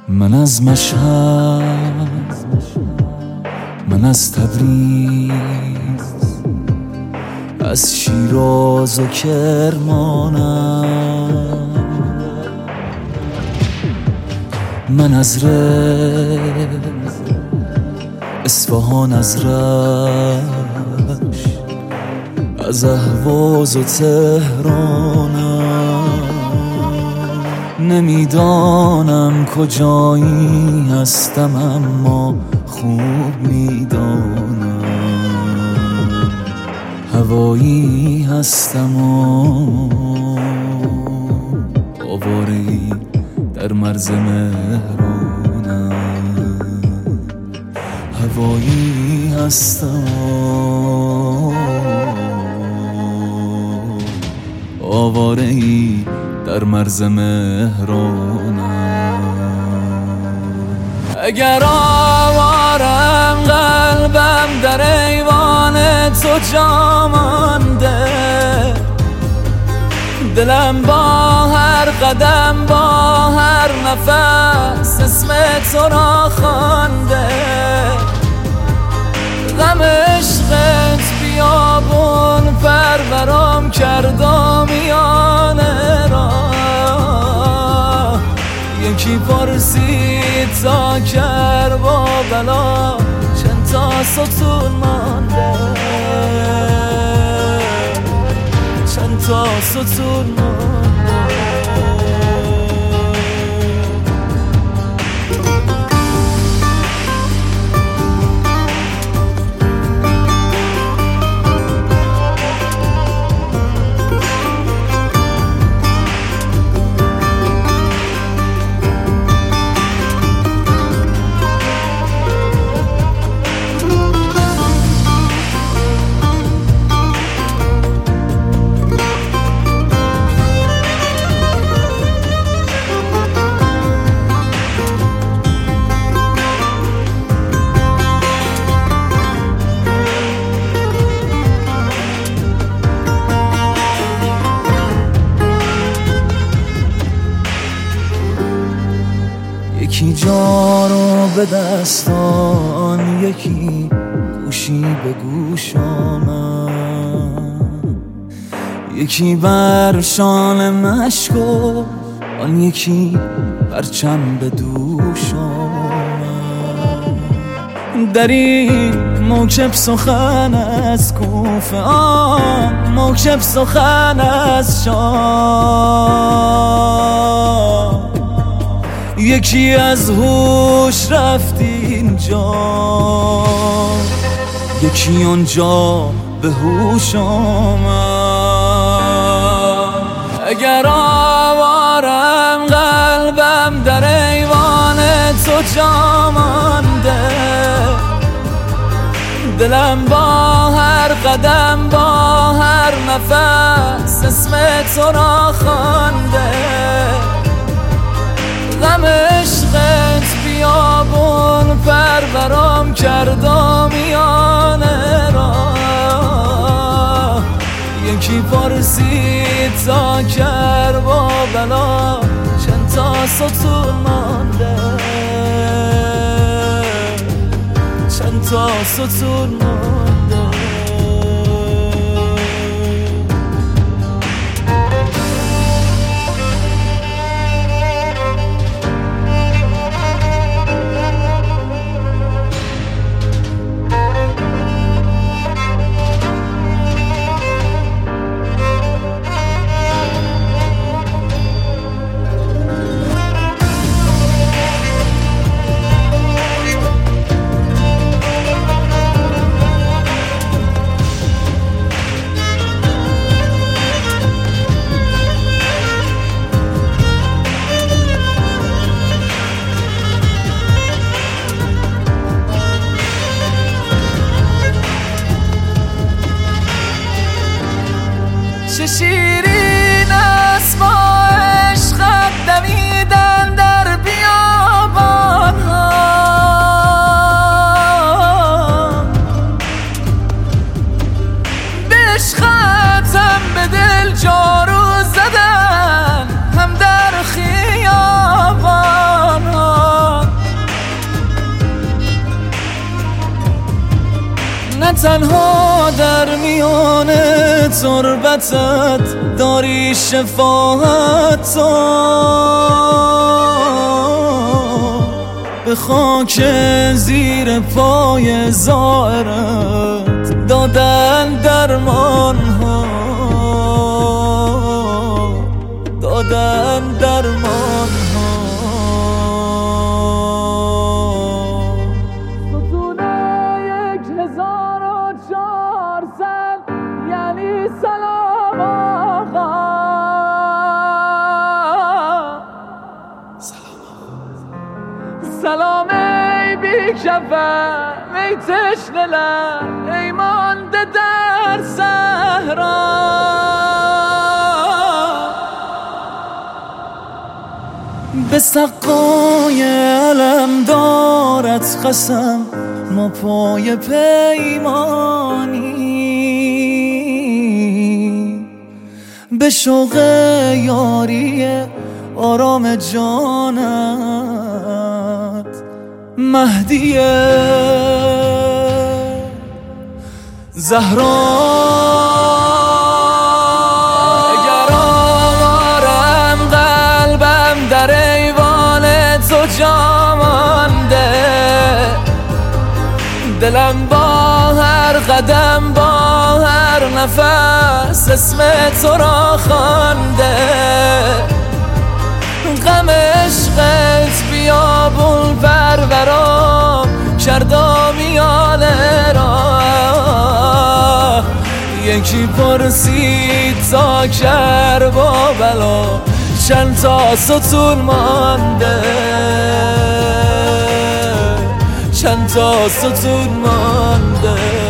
من از مشهد، من از تبریز، از شیراز و کرمانم، من از اصفهان، از رشت، از اهواز و تهرانم. نمیدانم کجایی هستم اما خوب میدانم هوایی هستم و آواره‌ای در مرز مهرانم. هوایی هستم و آواره‌ای در مرز مهرانم. اگر آوارم قلبم در ایوان تو جا مانده، دلم با هر قدم با هر نفس اسم تو را خوانده. غم عشقت بیابون پرورم کرد و میانه را. یکی پرسید تا کرب و بلا چند تا ستون مانده، چند تا ستون مانده. یکی جا رو به دستان، یکی گوشی به گوشانم، یکی بر شانه مشکو، آن یکی پرچم به دوشانم. در این موکب سخن از کوفه، آن موکب سخن از شام. یکی از هوش رفت اینجا، یکی آنجا به هوش آمد. اگر آوارم قلبم در ایوان تو جا مانده، دلم با هر قدم با هر نفس اسم تو را خوانده. غم عشقت بیابون پرورم کرد و میانه را. یکی پرسید تا کرب و بلا چند تا ستون مانده، چند تا ستون مانده. تربتت داری شفاعت تو به خاک زیر پای زائرت دادن درمان ها، دادن درمان ها. ستون 1400 یعنی سلام آقا، سلام ای بیکفن ای تشنه لب ای مانده در صحرا. به سقای علم دارت قسم ما پای پیمانی، به شوق یاری آرام جانت مهدیه زهرا. اگر آوارم قلبم در ایوان تو جا مانده، دلم با هر قدم با هر نفس اسم تو را خوانده. غم عشقت بیابون پرورام کردا میانه راه، یکی پرسید تا کربا بلا چند تا ستون مانده، چند تا ستون مانده.